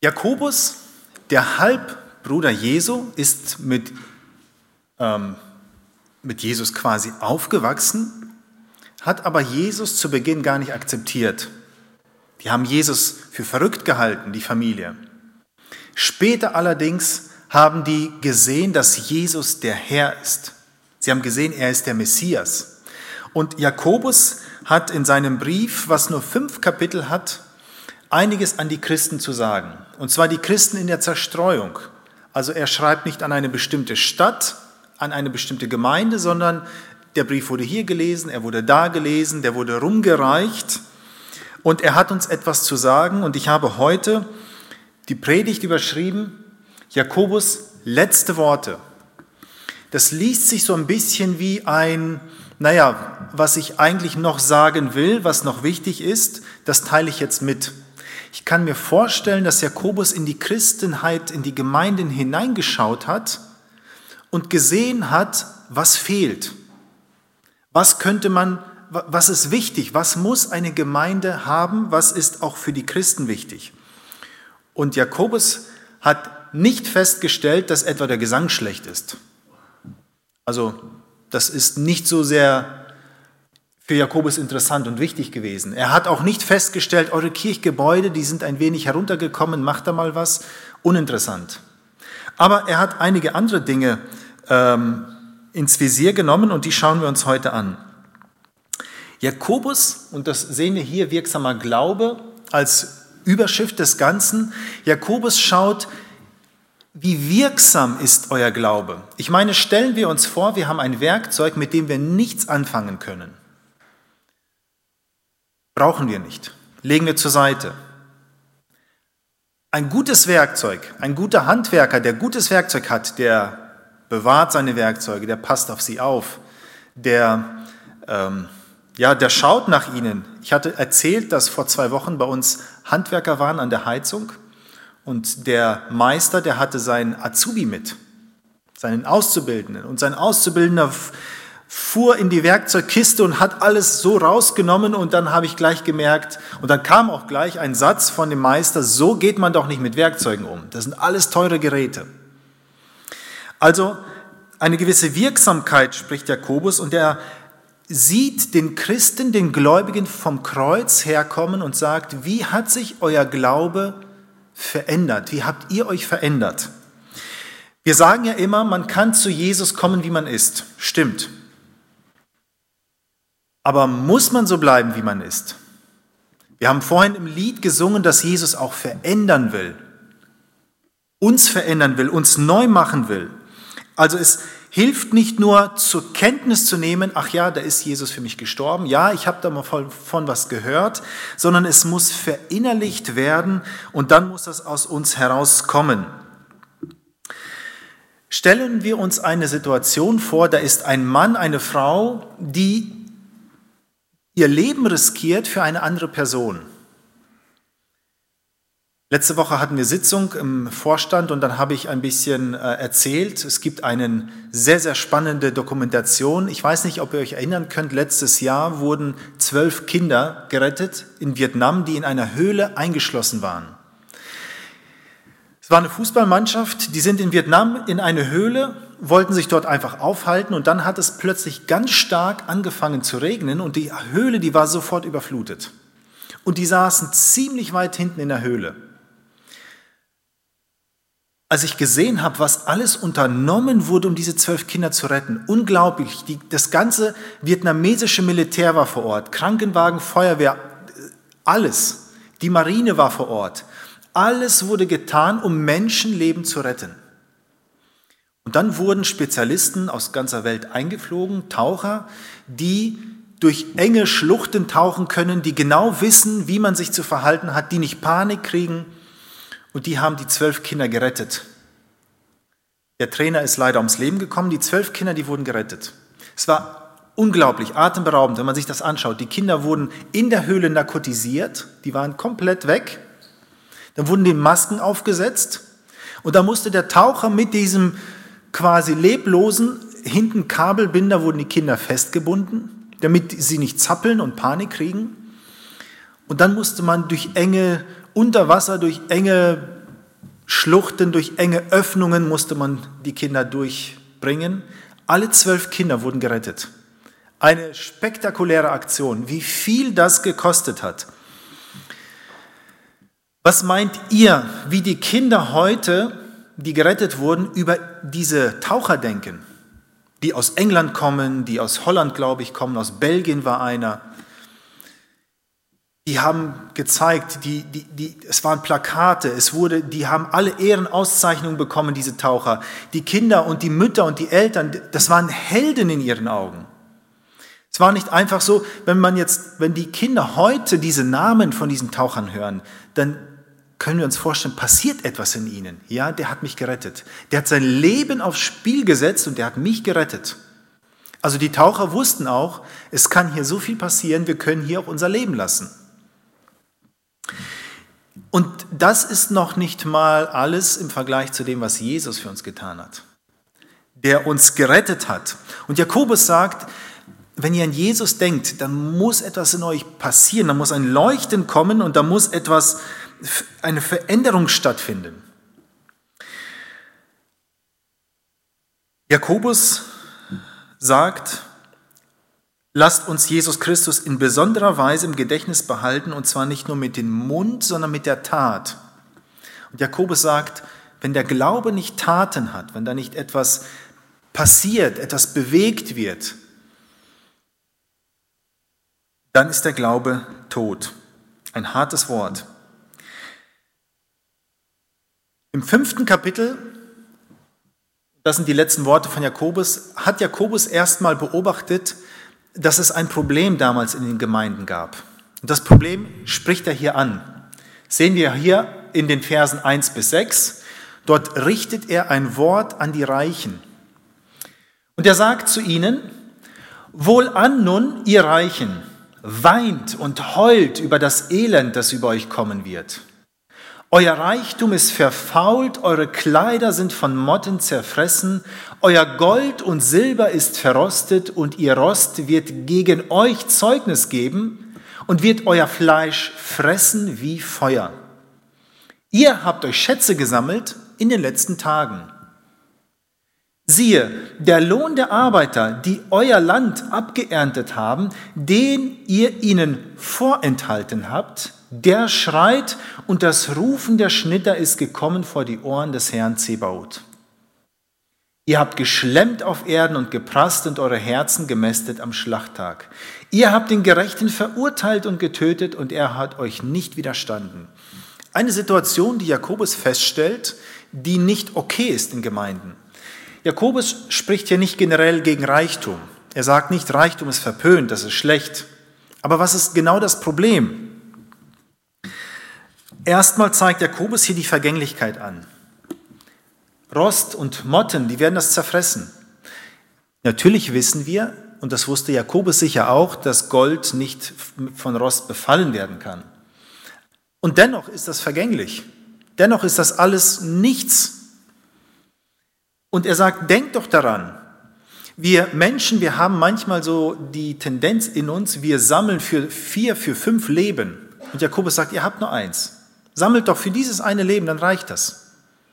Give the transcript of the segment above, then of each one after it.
Jakobus, der Halbbruder Jesu, ist mit Jesus quasi aufgewachsen, hat aber Jesus zu Beginn gar nicht akzeptiert. Die haben Jesus für verrückt gehalten, die Familie. Später allerdings haben die gesehen, dass Jesus der Herr ist. Sie haben gesehen, er ist der Messias. Und Jakobus hat in seinem Brief, was nur 5 Kapitel hat, einiges an die Christen zu sagen. Und zwar die Christen in der Zerstreuung. Also er schreibt nicht an eine bestimmte Stadt, an eine bestimmte Gemeinde, sondern der Brief wurde hier gelesen, er wurde da gelesen, der wurde rumgereicht. Und er hat uns etwas zu sagen. Und ich habe heute die Predigt überschrieben, Jakobus letzte Worte. Das liest sich so ein bisschen wie was ich eigentlich noch sagen will, was noch wichtig ist, das teile ich jetzt mit. Ich kann mir vorstellen, dass Jakobus in die Christenheit, in die Gemeinden hineingeschaut hat und gesehen hat, was fehlt. Was ist wichtig? Was muss eine Gemeinde haben? Was ist auch für die Christen wichtig? Und Jakobus hat nicht festgestellt, dass etwa der Gesang schlecht ist. Also das ist nicht so sehr für Jakobus interessant und wichtig gewesen. Er hat auch nicht festgestellt, eure Kirchgebäude, die sind ein wenig heruntergekommen, macht da mal was. Uninteressant. Aber er hat einige andere Dinge ins Visier genommen und die schauen wir uns heute an. Jakobus, und das sehen wir hier, wirksamer Glaube als Überschrift des Ganzen. Jakobus schaut, wie wirksam ist euer Glaube? Ich meine, stellen wir uns vor, wir haben ein Werkzeug, mit dem wir nichts anfangen können. Brauchen wir nicht. Legen wir zur Seite. Ein gutes Werkzeug, ein guter Handwerker, der gutes Werkzeug hat, der bewahrt seine Werkzeuge, der passt auf sie auf, der schaut nach ihnen. Ich hatte erzählt, dass vor 2 Wochen bei uns Handwerker waren an der Heizung und der Meister, der hatte seinen Azubi mit, seinen Auszubildenden. Und sein Auszubildender fuhr in die Werkzeugkiste und hat alles so rausgenommen und dann habe ich gleich gemerkt, und dann kam auch gleich ein Satz von dem Meister, so geht man doch nicht mit Werkzeugen um. Das sind alles teure Geräte. Also eine gewisse Wirksamkeit spricht Jakobus und er sieht den Christen, den Gläubigen vom Kreuz herkommen und sagt, wie hat sich euer Glaube verändert? Wie habt ihr euch verändert? Wir sagen ja immer, man kann zu Jesus kommen, wie man ist. Stimmt. Aber muss man so bleiben, wie man ist? Wir haben vorhin im Lied gesungen, dass Jesus auch verändern will. Uns verändern will, uns neu machen will. Also es hilft nicht nur zur Kenntnis zu nehmen, ach ja, da ist Jesus für mich gestorben, ja, ich habe da mal von was gehört, sondern es muss verinnerlicht werden und dann muss das aus uns herauskommen. Stellen wir uns eine Situation vor, da ist ein Mann, eine Frau, die ihr Leben riskiert für eine andere Person. Letzte Woche hatten wir Sitzung im Vorstand und dann habe ich ein bisschen erzählt. Es gibt eine sehr, sehr spannende Dokumentation. Ich weiß nicht, ob ihr euch erinnern könnt, letztes Jahr wurden 12 Kinder gerettet in Vietnam, die in einer Höhle eingeschlossen waren. Es war eine Fußballmannschaft, die sind in Vietnam in eine Höhle, wollten sich dort einfach aufhalten und dann hat es plötzlich ganz stark angefangen zu regnen und die Höhle, die war sofort überflutet. Und die saßen ziemlich weit hinten in der Höhle. Als ich gesehen habe, was alles unternommen wurde, um diese 12 Kinder zu retten, unglaublich, das ganze vietnamesische Militär war vor Ort, Krankenwagen, Feuerwehr, alles, die Marine war vor Ort. Alles wurde getan, um Menschenleben zu retten. Und dann wurden Spezialisten aus ganzer Welt eingeflogen, Taucher, die durch enge Schluchten tauchen können, die genau wissen, wie man sich zu verhalten hat, die nicht Panik kriegen. Und die haben die 12 Kinder gerettet. Der Trainer ist leider ums Leben gekommen. Die 12 Kinder, die wurden gerettet. Es war unglaublich, atemberaubend, wenn man sich das anschaut. Die Kinder wurden in der Höhle narkotisiert. Die waren komplett weg. Dann wurden denen Masken aufgesetzt. Und da musste der Taucher mit diesem quasi leblosen, hinten Kabelbinder wurden die Kinder festgebunden, damit sie nicht zappeln und Panik kriegen. Und dann musste man durch enge Unterwasser, durch enge Schluchten, durch enge Öffnungen musste man die Kinder durchbringen. Alle 12 Kinder wurden gerettet. Eine spektakuläre Aktion, wie viel das gekostet hat. Was meint ihr, wie die Kinder heute, die gerettet wurden, über diese Taucher denken? Die aus England kommen, die aus Holland, glaube ich, kommen, aus Belgien war einer. Die haben gezeigt, es waren Plakate, die haben alle Ehrenauszeichnungen bekommen, diese Taucher. Die Kinder und die Mütter und die Eltern, das waren Helden in ihren Augen. Es war nicht einfach so, wenn die Kinder heute diese Namen von diesen Tauchern hören, dann können wir uns vorstellen, passiert etwas in ihnen. Ja, der hat mich gerettet. Der hat sein Leben aufs Spiel gesetzt und der hat mich gerettet. Also die Taucher wussten auch, es kann hier so viel passieren, wir können hier auch unser Leben lassen. Und das ist noch nicht mal alles im Vergleich zu dem, was Jesus für uns getan hat, der uns gerettet hat. Und Jakobus sagt, wenn ihr an Jesus denkt, dann muss etwas in euch passieren, da muss ein Leuchten kommen und da muss eine Veränderung stattfinden. Jakobus sagt, lasst uns Jesus Christus in besonderer Weise im Gedächtnis behalten, und zwar nicht nur mit dem Mund, sondern mit der Tat. Und Jakobus sagt, wenn der Glaube nicht Taten hat, wenn da nicht etwas passiert, etwas bewegt wird, dann ist der Glaube tot. Ein hartes Wort. Im 5. Kapitel, das sind die letzten Worte von Jakobus, hat Jakobus erstmal beobachtet, dass es ein Problem damals in den Gemeinden gab. Und das Problem spricht er hier an. Sehen wir hier in den Versen 1 bis 6. Dort richtet er ein Wort an die Reichen. Und er sagt zu ihnen, wohlan nun, ihr Reichen, weint und heult über das Elend, das über euch kommen wird. Euer Reichtum ist verfault, eure Kleider sind von Motten zerfressen, euer Gold und Silber ist verrostet und ihr Rost wird gegen euch Zeugnis geben und wird euer Fleisch fressen wie Feuer. Ihr habt euch Schätze gesammelt in den letzten Tagen. Siehe, der Lohn der Arbeiter, die euer Land abgeerntet haben, den ihr ihnen vorenthalten habt, der schreit und das Rufen der Schnitter ist gekommen vor die Ohren des Herrn Zebaoth. Ihr habt geschlemmt auf Erden und geprasst und eure Herzen gemästet am Schlachttag. Ihr habt den Gerechten verurteilt und getötet und er hat euch nicht widerstanden. Eine Situation, die Jakobus feststellt, die nicht okay ist in Gemeinden. Jakobus spricht hier nicht generell gegen Reichtum. Er sagt nicht, Reichtum ist verpönt, das ist schlecht. Aber was ist genau das Problem? Erstmal zeigt Jakobus hier die Vergänglichkeit an. Rost und Motten, die werden das zerfressen. Natürlich wissen wir, und das wusste Jakobus sicher auch, dass Gold nicht von Rost befallen werden kann. Und dennoch ist das vergänglich. Dennoch ist das alles nichts. Und er sagt, denkt doch daran, wir Menschen, wir haben manchmal so die Tendenz in uns, wir sammeln für 4, für 5 Leben. Und Jakobus sagt, ihr habt nur eins. Sammelt doch für dieses eine Leben, dann reicht das.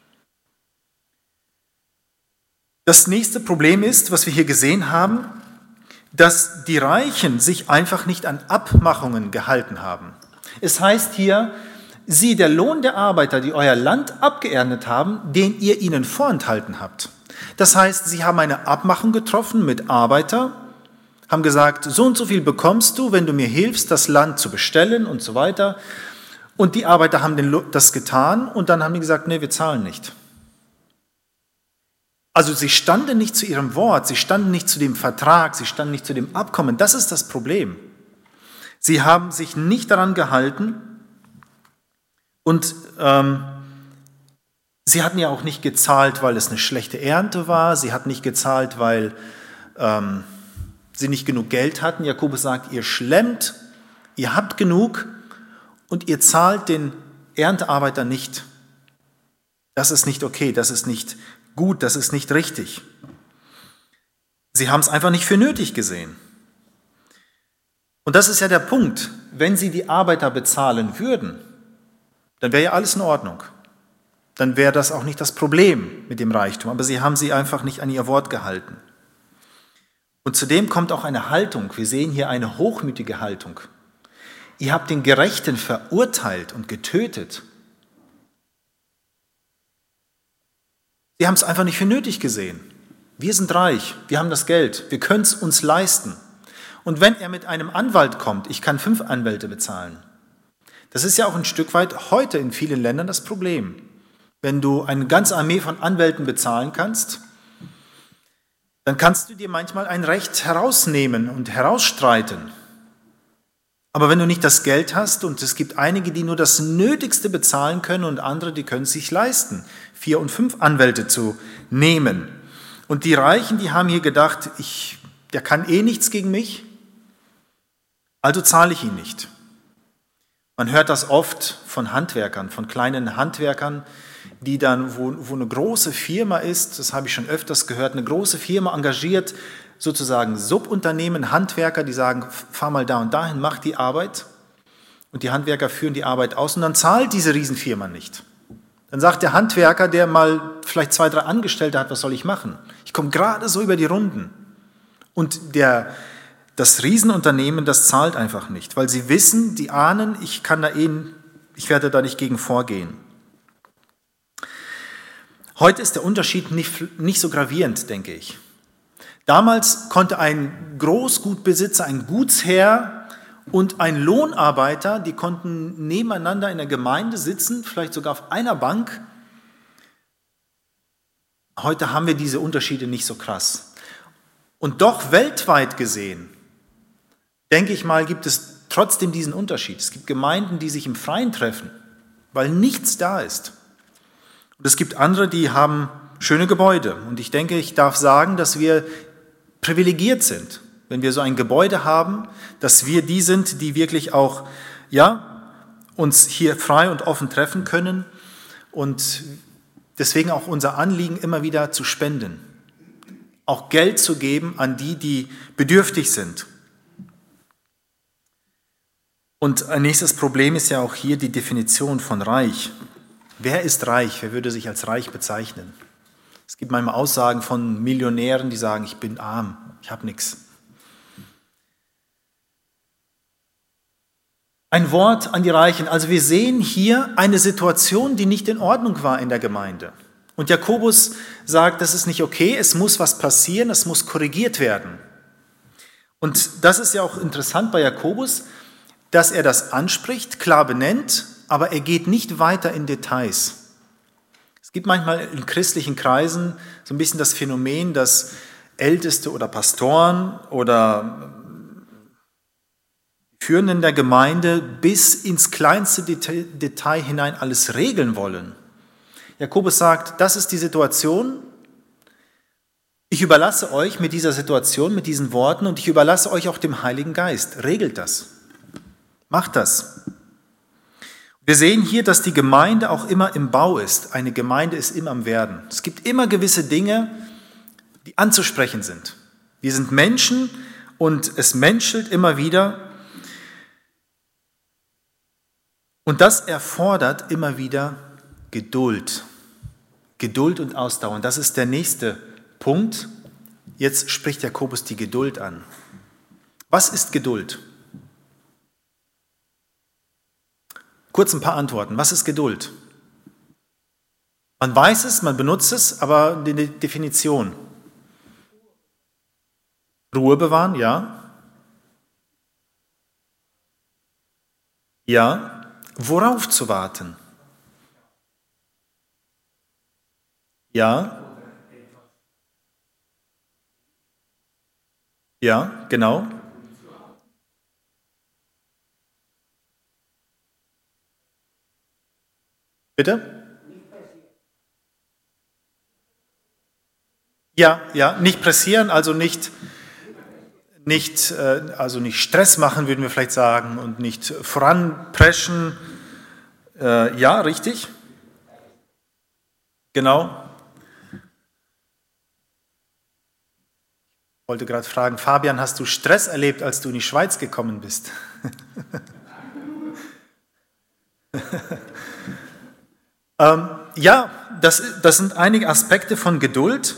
Das nächste Problem ist, was wir hier gesehen haben, dass die Reichen sich einfach nicht an Abmachungen gehalten haben. Es heißt hier, sie, der Lohn der Arbeiter, die euer Land abgeerntet haben, den ihr ihnen vorenthalten habt. Das heißt, sie haben eine Abmachung getroffen mit Arbeiter, haben gesagt, so und so viel bekommst du, wenn du mir hilfst, das Land zu bestellen und so weiter. Und die Arbeiter haben das getan und dann haben die gesagt, nee, wir zahlen nicht. Also sie standen nicht zu ihrem Wort, sie standen nicht zu dem Vertrag, sie standen nicht zu dem Abkommen. Das ist das Problem. Sie haben sich nicht daran gehalten und sie hatten ja auch nicht gezahlt, weil es eine schlechte Ernte war. Sie hatten nicht gezahlt, weil sie nicht genug Geld hatten. Jakobus sagt, ihr schlemmt, ihr habt genug und ihr zahlt den Erntearbeiter nicht. Das ist nicht okay, das ist nicht gut, das ist nicht richtig. Sie haben es einfach nicht für nötig gesehen. Und das ist ja der Punkt. Wenn sie die Arbeiter bezahlen würden, dann wäre ja alles in Ordnung. dann wäre das auch nicht das Problem mit dem Reichtum. Aber sie haben sie einfach nicht an ihr Wort gehalten. Und zudem kommt auch eine Haltung. Wir sehen hier eine hochmütige Haltung. Ihr habt den Gerechten verurteilt und getötet. Sie haben es einfach nicht für nötig gesehen. Wir sind reich, wir haben das Geld, wir können es uns leisten. Und wenn er mit einem Anwalt kommt, ich kann 5 Anwälte bezahlen. Das ist ja auch ein Stück weit heute in vielen Ländern das Problem. Wenn du eine ganze Armee von Anwälten bezahlen kannst, dann kannst du dir manchmal ein Recht herausnehmen und herausstreiten. Aber wenn du nicht das Geld hast, und es gibt einige, die nur das Nötigste bezahlen können und andere, die können es sich leisten, 4 und 5 Anwälte zu nehmen. Und die Reichen, die haben hier gedacht, der kann eh nichts gegen mich, also zahle ich ihn nicht. Man hört das oft von Handwerkern, von kleinen Handwerkern, die dann, wo eine große Firma ist, das habe ich schon öfters gehört, eine große Firma engagiert sozusagen Subunternehmen, Handwerker, die sagen, fahr mal da und dahin, mach die Arbeit. Und die Handwerker führen die Arbeit aus und dann zahlt diese Riesenfirma nicht. Dann sagt der Handwerker, der mal vielleicht 2, 3 Angestellte hat, was soll ich machen? Ich komme gerade so über die Runden. Und das Riesenunternehmen, das zahlt einfach nicht, weil sie wissen, die ahnen, ich werde da nicht gegen vorgehen. Heute ist der Unterschied nicht so gravierend, denke ich. Damals konnte ein Großgutbesitzer, ein Gutsherr und ein Lohnarbeiter, die konnten nebeneinander in der Gemeinde sitzen, vielleicht sogar auf einer Bank. Heute haben wir diese Unterschiede nicht so krass. Und doch weltweit gesehen, denke ich mal, gibt es trotzdem diesen Unterschied. Es gibt Gemeinden, die sich im Freien treffen, weil nichts da ist. Und es gibt andere, die haben schöne Gebäude. Und ich denke, ich darf sagen, dass wir privilegiert sind, wenn wir so ein Gebäude haben, dass wir die sind, die wirklich auch uns hier frei und offen treffen können und deswegen auch unser Anliegen immer wieder zu spenden, auch Geld zu geben an die, die bedürftig sind. Und ein nächstes Problem ist ja auch hier die Definition von reich. Wer ist reich? Wer würde sich als reich bezeichnen? Es gibt manchmal Aussagen von Millionären, die sagen, ich bin arm, ich habe nichts. Ein Wort an die Reichen. Also wir sehen hier eine Situation, die nicht in Ordnung war in der Gemeinde. Und Jakobus sagt, das ist nicht okay, es muss was passieren, es muss korrigiert werden. Und das ist ja auch interessant bei Jakobus, dass er das anspricht, klar benennt, aber er geht nicht weiter in Details. Es gibt manchmal in christlichen Kreisen so ein bisschen das Phänomen, dass Älteste oder Pastoren oder Führenden der Gemeinde bis ins kleinste Detail hinein alles regeln wollen. Jakobus sagt, das ist die Situation. Ich überlasse euch mit dieser Situation, mit diesen Worten und ich überlasse euch auch dem Heiligen Geist. Regelt das. Macht das. Wir sehen hier, dass die Gemeinde auch immer im Bau ist. Eine Gemeinde ist immer am Werden. Es gibt immer gewisse Dinge, die anzusprechen sind. Wir sind Menschen und es menschelt immer wieder. Und das erfordert immer wieder Geduld. Geduld und Ausdauer. Und das ist der nächste Punkt. Jetzt spricht Jakobus die Geduld an. Was ist Geduld? Kurz ein paar Antworten. Was ist Geduld? Man weiß es, man benutzt es, aber die Definition. Ruhe bewahren, ja. Ja. Worauf zu warten? Ja. Ja, genau. Bitte? Ja, nicht pressieren, also nicht Stress machen, würden wir vielleicht sagen, und nicht voranpreschen. Ja, richtig. Genau. Ich wollte gerade fragen, Fabian, hast du Stress erlebt, als du in die Schweiz gekommen bist? Ja, das sind einige Aspekte von Geduld.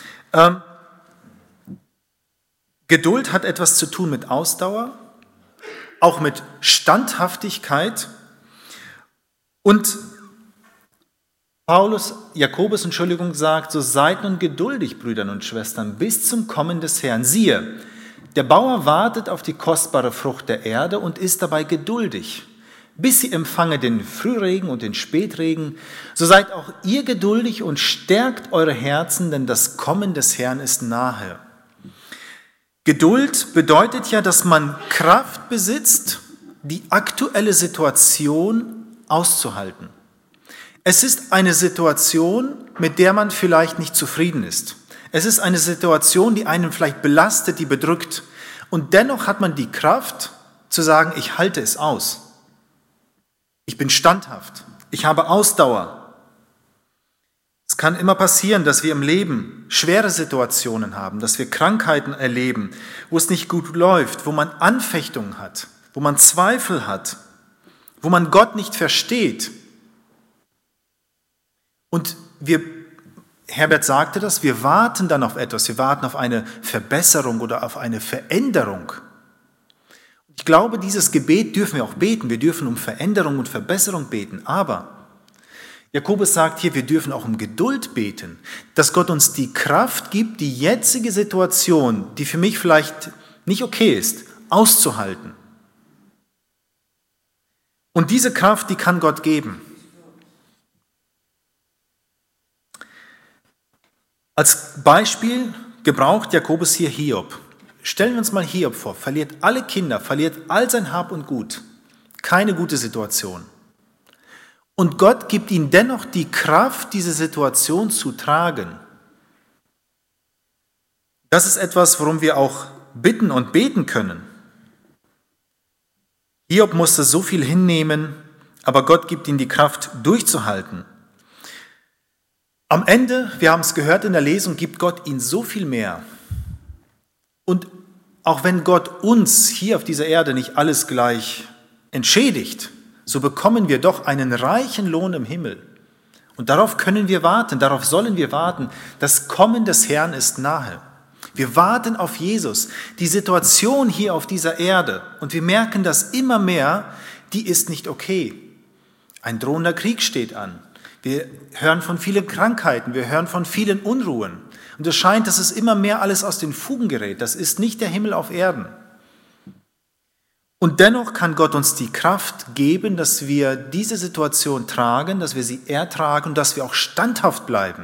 Geduld hat etwas zu tun mit Ausdauer, auch mit Standhaftigkeit. Und Jakobus, sagt, so seid nun geduldig, Brüder und Schwestern, bis zum Kommen des Herrn. Siehe, der Bauer wartet auf die kostbare Frucht der Erde und ist dabei geduldig, bis sie empfange den Frühregen und den Spätregen. So seid auch ihr geduldig und stärkt eure Herzen, denn das Kommen des Herrn ist nahe. Geduld bedeutet ja, dass man Kraft besitzt, die aktuelle Situation auszuhalten. Es ist eine Situation, mit der man vielleicht nicht zufrieden ist. Es ist eine Situation, die einen vielleicht belastet, die bedrückt. Und dennoch hat man die Kraft zu sagen, ich halte es aus. Ich bin standhaft. Ich habe Ausdauer. Es kann immer passieren, dass wir im Leben schwere Situationen haben, dass wir Krankheiten erleben, wo es nicht gut läuft, wo man Anfechtungen hat, wo man Zweifel hat, wo man Gott nicht versteht. Und Herbert sagte das, wir warten dann auf etwas, wir warten auf eine Verbesserung oder auf eine Veränderung. Ich glaube, dieses Gebet dürfen wir auch beten, wir dürfen um Veränderung und Verbesserung beten, aber Jakobus sagt hier, wir dürfen auch um Geduld beten, dass Gott uns die Kraft gibt, die jetzige Situation, die für mich vielleicht nicht okay ist, auszuhalten. Und diese Kraft, die kann Gott geben. Als Beispiel gebraucht Jakobus hier Hiob. Stellen wir uns mal Hiob vor, verliert alle Kinder, verliert all sein Hab und Gut. Keine gute Situation. Und Gott gibt ihm dennoch die Kraft, diese Situation zu tragen. Das ist etwas, worum wir auch bitten und beten können. Hiob musste so viel hinnehmen, aber Gott gibt ihm die Kraft, durchzuhalten. Am Ende, wir haben es gehört in der Lesung, gibt Gott ihm so viel mehr. Und auch wenn Gott uns hier auf dieser Erde nicht alles gleich entschädigt, so bekommen wir doch einen reichen Lohn im Himmel. Und darauf können wir warten, darauf sollen wir warten. Das Kommen des Herrn ist nahe. Wir warten auf Jesus. Die Situation hier auf dieser Erde, und wir merken das immer mehr, die ist nicht okay. Ein drohender Krieg steht an. Wir hören von vielen Krankheiten, wir hören von vielen Unruhen. Und es scheint, dass es immer mehr alles aus den Fugen gerät. Das ist nicht der Himmel auf Erden. Und dennoch kann Gott uns die Kraft geben, dass wir diese Situation tragen, dass wir sie ertragen und dass wir auch standhaft bleiben.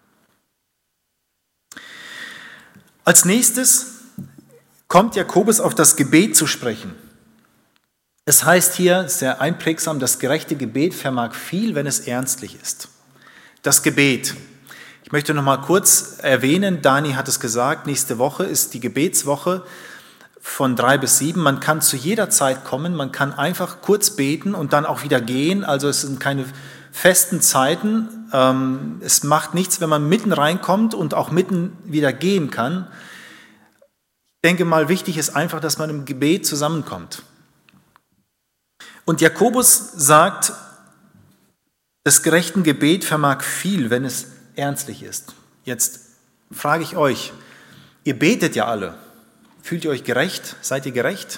Als nächstes kommt Jakobus auf das Gebet zu sprechen. Es heißt hier sehr einprägsam, das gerechte Gebet vermag viel, wenn es ernstlich ist. Das Gebet. Ich möchte noch mal kurz erwähnen, Dani hat es gesagt, nächste Woche ist die Gebetswoche von 3 bis 7. Man kann zu jeder Zeit kommen, man kann einfach kurz beten und dann auch wieder gehen. Also es sind keine festen Zeiten. Es macht nichts, wenn man mitten reinkommt und auch mitten wieder gehen kann. Ich denke mal, wichtig ist einfach, dass man im Gebet zusammenkommt. Und Jakobus sagt, das gerechte Gebet vermag viel, wenn es ernstlich ist. Jetzt frage ich euch, ihr betet ja alle. Fühlt ihr euch gerecht? Seid ihr gerecht?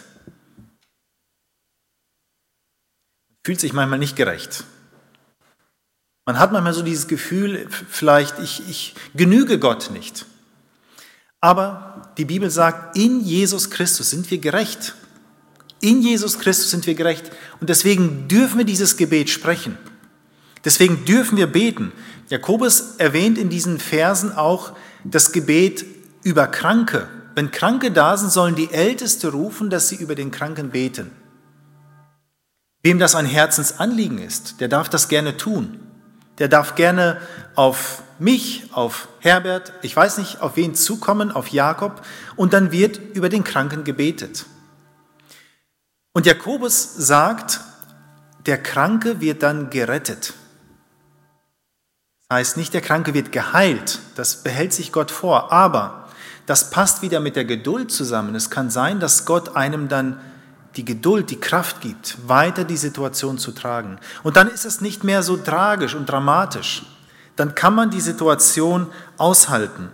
Fühlt sich manchmal nicht gerecht. Man hat manchmal so dieses Gefühl, vielleicht ich genüge Gott nicht. Aber die Bibel sagt, in Jesus Christus sind wir gerecht. In Jesus Christus sind wir gerecht. Und deswegen dürfen wir dieses Gebet sprechen. Deswegen dürfen wir beten. Jakobus erwähnt in diesen Versen auch das Gebet über Kranke. Wenn Kranke da sind, sollen die Älteste rufen, dass sie über den Kranken beten. Wem das ein Herzensanliegen ist, der darf das gerne tun. Der darf gerne auf mich, auf Herbert, ich weiß nicht, auf wen zukommen, auf Jakob, und dann wird über den Kranken gebetet. Und Jakobus sagt, der Kranke wird dann gerettet. Das heißt nicht, der Kranke wird geheilt, das behält sich Gott vor, aber das passt wieder mit der Geduld zusammen. Es kann sein, dass Gott einem dann die Geduld, die Kraft gibt, weiter die Situation zu tragen. Und dann ist es nicht mehr so tragisch und dramatisch. Dann kann man die Situation aushalten.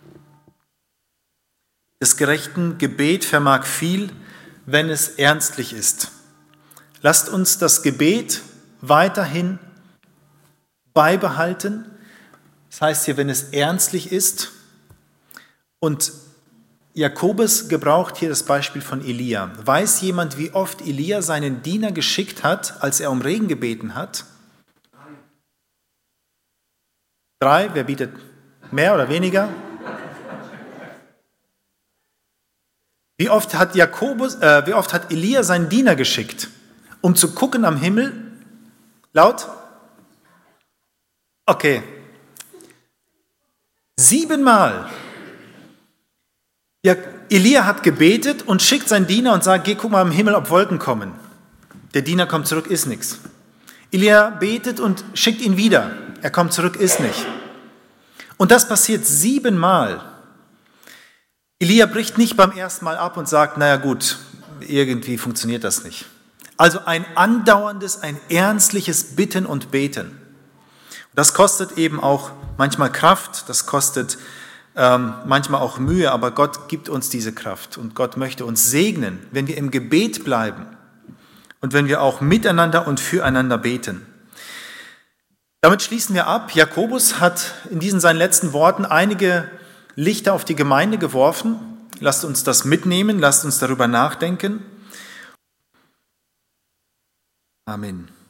Des gerechten Gebet vermag viel, wenn es ernstlich ist. Lasst uns das Gebet weiterhin beibehalten. Das heißt hier, wenn es ernstlich ist. Und Jakobus gebraucht hier das Beispiel von Elia. Weiß jemand, wie oft Elia seinen Diener geschickt hat, als er um Regen gebeten hat? 3. Wer bietet mehr oder weniger? Wie oft hat Elia seinen Diener geschickt, um zu gucken am Himmel? Laut? Okay. 7-mal. Ja, Elia hat gebetet und schickt seinen Diener und sagt, geh guck mal am Himmel, ob Wolken kommen. Der Diener kommt zurück, ist nichts. Elia betet und schickt ihn wieder. Er kommt zurück, ist nicht. Und das passiert 7-mal. Elia bricht nicht beim ersten Mal ab und sagt, naja gut, irgendwie funktioniert das nicht. Also ein andauerndes, ein ernstliches Bitten und Beten. Das kostet eben auch manchmal Kraft, das kostet manchmal auch Mühe, aber Gott gibt uns diese Kraft und Gott möchte uns segnen, wenn wir im Gebet bleiben und wenn wir auch miteinander und füreinander beten. Damit schließen wir ab. Jakobus hat in diesen seinen letzten Worten einige Lichter auf die Gemeinde geworfen. Lasst uns das mitnehmen, lasst uns darüber nachdenken. Amen.